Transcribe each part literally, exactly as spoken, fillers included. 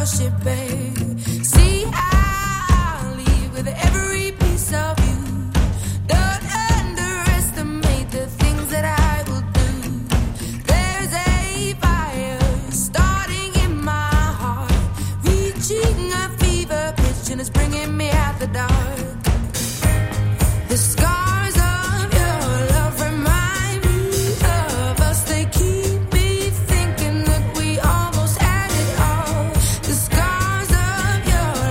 ship, babe. See, I'll leave with every piece of you. Don't underestimate the things that I will do. There's a fire starting in my heart, reaching a fever pitch, and it's bringing me out the dark. The scars of your love remind me of us. They keep me thinking that we almost had it all. The scars of your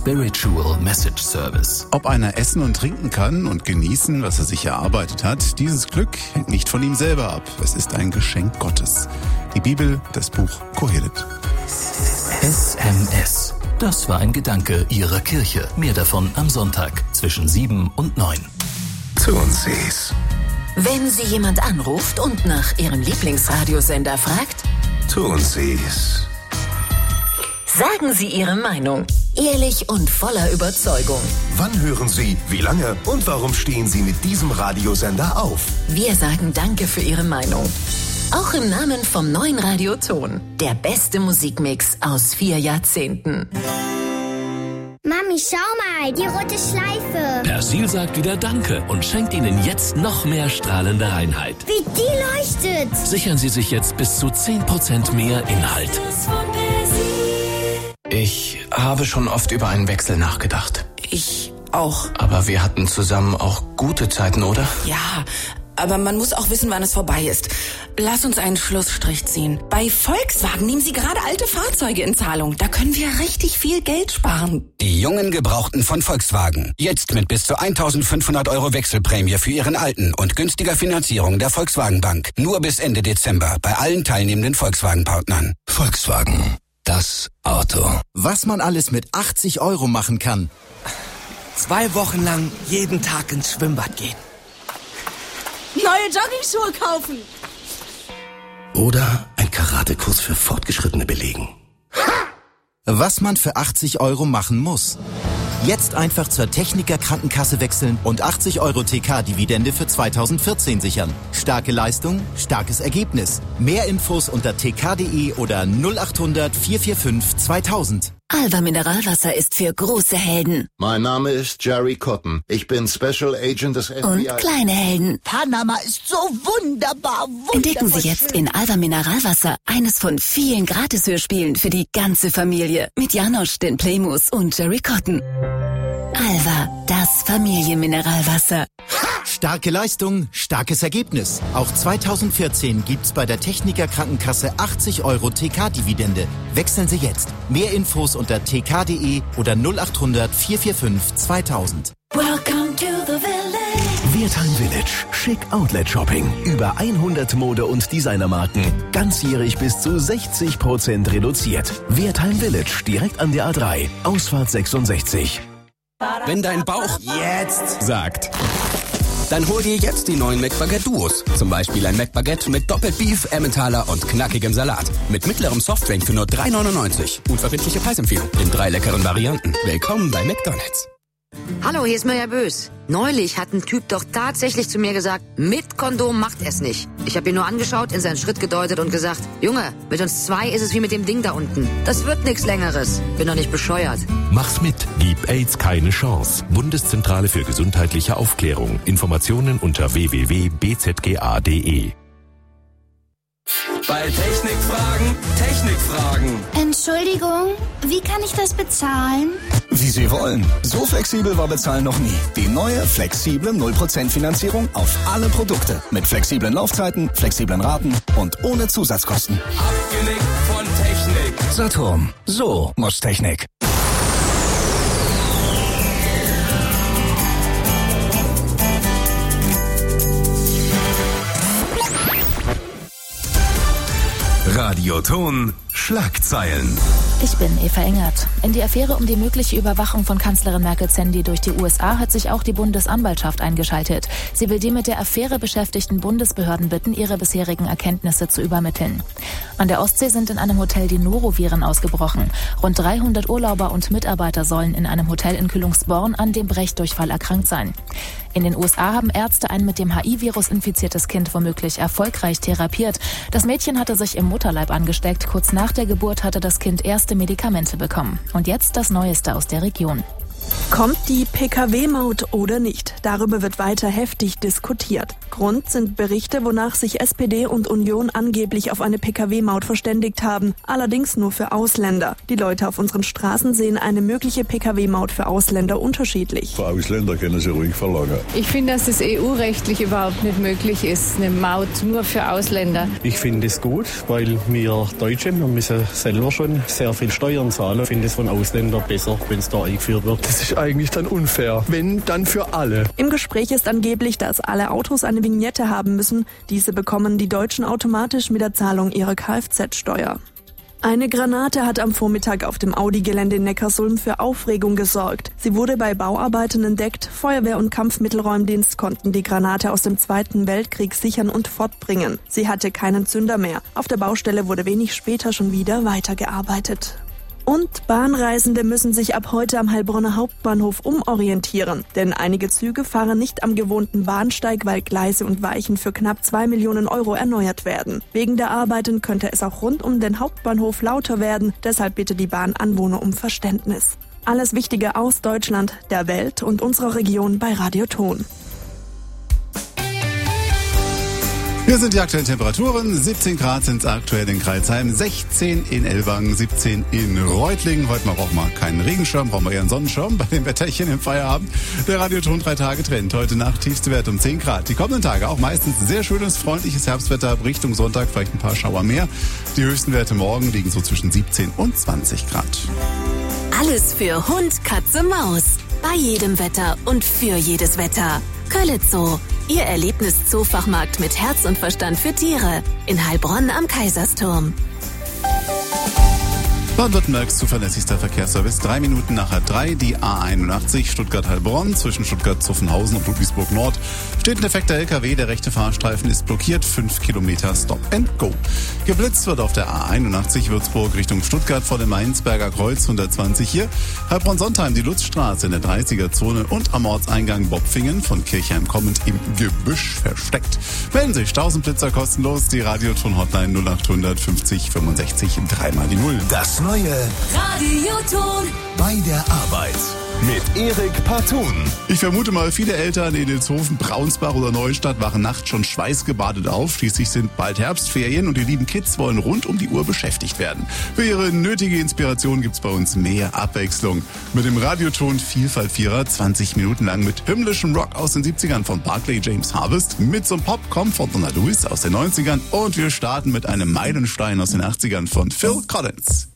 Spiritual Message Service. Ob einer essen und trinken kann und genießen, was er sich erarbeitet hat, dieses Glück hängt nicht von ihm selber ab. Es ist ein Geschenk Gottes. Die Bibel, das Buch Kohelet. S M S. Das war ein Gedanke Ihrer Kirche. Mehr davon am Sonntag zwischen sieben und neun. Tun Sie's. Wenn Sie jemand anruft und nach Ihrem Lieblingsradiosender fragt, Tun Sie's. Sagen Sie Ihre Meinung. Ehrlich und voller Überzeugung. Wann hören Sie, wie lange und warum stehen Sie mit diesem Radiosender auf? Wir sagen Danke für Ihre Meinung. Auch im Namen vom neuen Radioton. Der beste Musikmix aus vier Jahrzehnten. Mami, schau mal, die rote Schleife. Persil sagt wieder Danke und schenkt Ihnen jetzt noch mehr strahlende Reinheit. Wie die leuchtet. Sichern Sie sich jetzt bis zu zehn Prozent mehr Inhalt. Ich habe schon oft über einen Wechsel nachgedacht. Ich auch. Aber wir hatten zusammen auch gute Zeiten, oder? Ja, aber man muss auch wissen, wann es vorbei ist. Lass uns einen Schlussstrich ziehen. Bei Volkswagen nehmen Sie gerade alte Fahrzeuge in Zahlung. Da können wir richtig viel Geld sparen. Die jungen Gebrauchten von Volkswagen. Jetzt mit bis zu eintausendfünfhundert Euro Wechselprämie für Ihren alten und günstiger Finanzierung der Volkswagen Bank. Nur bis Ende Dezember bei allen teilnehmenden Volkswagen-Partnern. Volkswagen. Das Auto. Was man alles mit achtzig Euro machen kann. Zwei Wochen lang jeden Tag ins Schwimmbad gehen. Neue Joggingschuhe kaufen. Oder ein Karatekurs für Fortgeschrittene belegen. Was man für achtzig Euro machen muss. Jetzt einfach zur Techniker Krankenkasse wechseln und achtzig Euro T K-Dividende für zweitausendvierzehn sichern. Starke Leistung, starkes Ergebnis. Mehr Infos unter t k punkt d e oder null achthundert vier vier fünf zweitausend. Alva Mineralwasser ist für große Helden. Mein Name ist Jerry Cotton. Ich bin Special Agent des F B I. Und kleine Helden. Panama ist so wunderbar, wunderbar. Entdecken Sie jetzt in Alva Mineralwasser eines von vielen Gratishörspielen für die ganze Familie. Mit Janosch, den Playmus und Jerry Cotton. Alva, das Familienmineralwasser. Starke Leistung, starkes Ergebnis. Auch zweitausendvierzehn gibt's bei der Techniker Krankenkasse achtzig Euro T K-Dividende. Wechseln Sie jetzt. Mehr Infos unter t k punkt d e oder null achthundert vier vier fünf zweitausend. Welcome to the village. Wertheim Village. Schick Outlet Shopping. Über hundert Mode- und Designermarken. Ganzjährig bis zu sechzig Prozent reduziert. Wertheim Village. Direkt an der A drei. Ausfahrt sechsundsechzig. Wenn dein Bauch jetzt sagt, dann hol dir jetzt die neuen McBaguette Duos. Zum Beispiel ein McBaguette mit Doppelbeef, Emmentaler und knackigem Salat. Mit mittlerem Softdrink für nur drei neunundneunzig. Unverbindliche Preisempfehlung in drei leckeren Varianten. Willkommen bei McDonald's. Hallo, hier ist Mirja Bös. Neulich hat ein Typ doch tatsächlich zu mir gesagt, mit Kondom macht es nicht. Ich habe ihn nur angeschaut, in seinen Schritt gedeutet und gesagt, Junge, mit uns zwei ist es wie mit dem Ding da unten. Das wird nichts Längeres. Bin doch nicht bescheuert. Mach's mit. Gib AIDS keine Chance. Bundeszentrale für gesundheitliche Aufklärung. Informationen unter w w w punkt b z g a punkt d e. Bei Technikfragen, Technikfragen. Entschuldigung, wie kann ich das bezahlen? Wie Sie wollen. So flexibel war Bezahlen noch nie. Die neue flexible null Prozent Finanzierung auf alle Produkte. Mit flexiblen Laufzeiten, flexiblen Raten und ohne Zusatzkosten. Abgenickt von Technik. Saturn. So muss Technik. Radioton Schlagzeilen. Ich bin Eva Engert. In die Affäre um die mögliche Überwachung von Kanzlerin Merkels Handy durch die U S A hat sich auch die Bundesanwaltschaft eingeschaltet. Sie will die mit der Affäre beschäftigten Bundesbehörden bitten, ihre bisherigen Erkenntnisse zu übermitteln. An der Ostsee sind in einem Hotel die Noroviren ausgebrochen. Rund dreihundert Urlauber und Mitarbeiter sollen in einem Hotel in Kühlungsborn an dem Brechdurchfall erkrankt sein. In den U S A haben Ärzte ein mit dem H I-Virus infiziertes Kind womöglich erfolgreich therapiert. Das Mädchen hatte sich im Mutterleib angesteckt. Kurz nach der Geburt hatte das Kind erste Medikamente bekommen. Und jetzt das Neueste aus der Region. Kommt die P K W-Maut oder nicht? Darüber wird weiter heftig diskutiert. Grund sind Berichte, wonach sich S P D und Union angeblich auf eine P K W-Maut verständigt haben, allerdings nur für Ausländer. Die Leute auf unseren Straßen sehen eine mögliche P K W-Maut für Ausländer unterschiedlich. Für Ausländer können sie ruhig verlangen. Ich finde, dass es E U-rechtlich überhaupt nicht möglich ist, eine Maut nur für Ausländer. Ich finde es gut, weil wir Deutsche, wir müssen selber schon sehr viel Steuern zahlen. Ich finde es von Ausländern besser, wenn es da eingeführt wird. Das ist eigentlich dann unfair. Wenn, dann für alle. Im Gespräch ist angeblich, dass alle Autos eine Vignette haben müssen. Diese bekommen die Deutschen automatisch mit der Zahlung ihrer Kfz-Steuer. Eine Granate hat am Vormittag auf dem Audi-Gelände in Neckarsulm für Aufregung gesorgt. Sie wurde bei Bauarbeiten entdeckt. Feuerwehr und Kampfmittelräumdienst konnten die Granate aus dem Zweiten Weltkrieg sichern und fortbringen. Sie hatte keinen Zünder mehr. Auf der Baustelle wurde wenig später schon wieder weitergearbeitet. Und Bahnreisende müssen sich ab heute am Heilbronner Hauptbahnhof umorientieren. Denn einige Züge fahren nicht am gewohnten Bahnsteig, weil Gleise und Weichen für knapp zwei Millionen Euro erneuert werden. Wegen der Arbeiten könnte es auch rund um den Hauptbahnhof lauter werden. Deshalb bitte die Bahnanwohner um Verständnis. Alles Wichtige aus Deutschland, der Welt und unserer Region bei Radio Ton. Hier sind die aktuellen Temperaturen. siebzehn Grad sind es aktuell in Crailsheim, sechzehn in Ellwangen, siebzehn in Reutlingen. Heute mal brauchen wir keinen Regenschirm, brauchen wir eher einen Sonnenschirm bei dem Wetterchen im Feierabend. Der Radioton drei Tage Trend. Heute Nacht tiefste Wert um zehn Grad. Die kommenden Tage auch meistens sehr schönes, freundliches Herbstwetter. Richtung Sonntag vielleicht ein paar Schauer mehr. Die höchsten Werte morgen liegen so zwischen siebzehn und zwanzig Grad. Alles für Hund, Katze, Maus. Bei jedem Wetter und für jedes Wetter. Köllitz-Zoo, Ihr Erlebnis-Zoofachmarkt mit Herz und Verstand für Tiere. In Heilbronn am Kaisersturm. Baden-Württembergs zuverlässigster Verkehrsservice. Drei Minuten nach halb drei, die A einundachtzig Stuttgart-Heilbronn zwischen Stuttgart-Zuffenhausen und Ludwigsburg-Nord. Steht ein defekter L K W, der rechte Fahrstreifen ist blockiert, fünf Kilometer Stop and Go. Geblitzt wird auf der A einundachtzig Würzburg Richtung Stuttgart vor dem Mainzberger Kreuz hundertzwanzig hier. Heilbronn-Sontheim, die Lutzstraße in der dreißiger-Zone und am Ortseingang Bopfingen von Kirchheim kommend im Gebüsch versteckt. Melden Sie sich, tausend Blitzer kostenlos, die Radioton-Hotline null acht hundert fünfzig fünfundsechzig, dreimal die Null. Das neue Radioton bei der Arbeit mit Erik Partun. Ich vermute mal, viele Eltern in Ilshofen, Braunsbach oder Neustadt wachen nachts schon schweißgebadet auf. Schließlich sind bald Herbstferien und die lieben Kids wollen rund um die Uhr beschäftigt werden. Für ihre nötige Inspiration gibt's bei uns mehr Abwechslung. Mit dem Radioton Vielfalt-Vierer, zwanzig Minuten lang mit himmlischem Rock aus den siebzigern von Barclay James Harvest, mit so einem Pop-Com von Donna Lewis aus den neunzigern und wir starten mit einem Meilenstein aus den achtzigern von Phil Collins.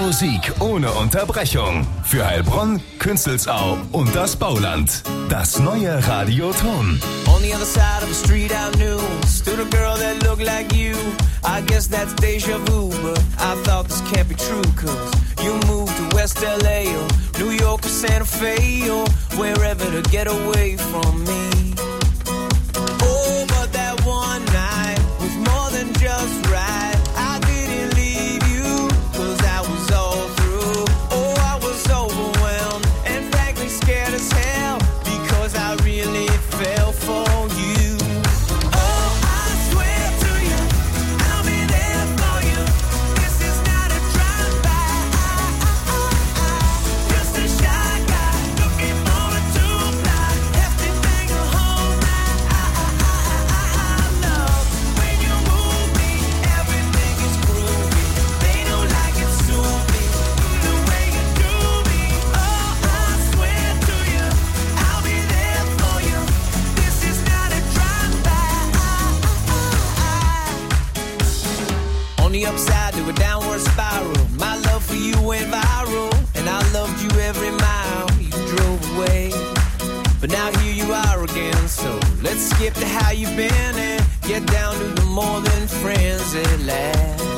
Musik ohne Unterbrechung. Für Heilbronn, Künzelsau und das Bauland. Das neue Radioton. On the other side of the street I knew stood a girl that looked like you. I guess that's deja vu, but I thought this can't be true, cause you moved to West L A or New York or Santa Fe or wherever to get away from me. Oh, but that one night was more than just right. I didn't leave you, cause I was all through. Oh, I was overwhelmed and frankly scared as hell, because I really fell for you. Oh, I swear to you, I'll be there for you. This is not a drive-by. Just a shy guy looking for a two-ply. Hefty thing a whole night. Love when you move me, everything is groovy. They don't like it, sue me the way you do me. Oh, I swear to you, I'll be there for you. This is not a drive-by. On the upside to a downward spiral, my love for you went viral, and I loved you every mile you drove away. But now here you are again, so let's skip to how you've been and get down to the more than friends at last.